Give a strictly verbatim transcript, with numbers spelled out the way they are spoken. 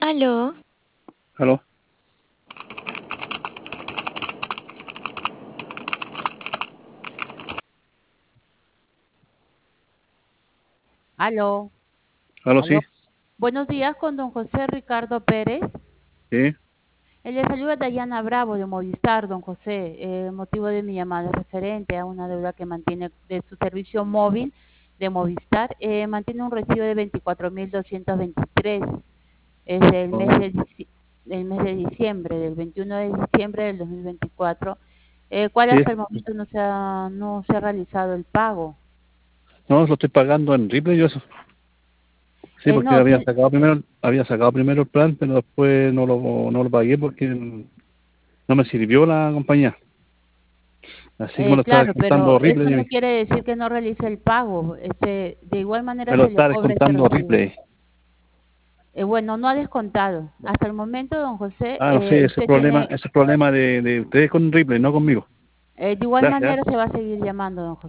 Aló, Aló, Aló, aló, sí, aló. Buenos días con don José Ricardo Pérez. sí, Él le saluda Dayana Bravo de Movistar, don José. Eh, El motivo de mi llamada es referente a una deuda que mantiene de su servicio móvil de Movistar. Eh, mantiene un recibo de veinticuatro mil doscientos veintitrés. Es del mes oh, de, dici- del mes de diciembre, del veintiuno de diciembre del dos mil veinticuatro, eh, cual sí, hasta el momento no se ha, no se ha realizado el pago. no, lo estoy pagando en Ripley yo eso, sí, Eh, porque no, había sí, sacado primero, había sacado primero el plan, pero después no lo, no lo pagué porque no me sirvió la compañía, así que me Eh, lo está claro, descontando pero eso Ripley, no y quiere decir que no realice el pago. Este, de igual manera me lo se le está cobra ese descontando recibo. Ripley. Eh, bueno, no ha descontado. Hasta el momento, don José, Ah, no eh, sé, ese usted problema, tiene, ese problema de, de ustedes con Ripley, no conmigo. eh, de igual Gracias. manera se va a seguir llamando, don José.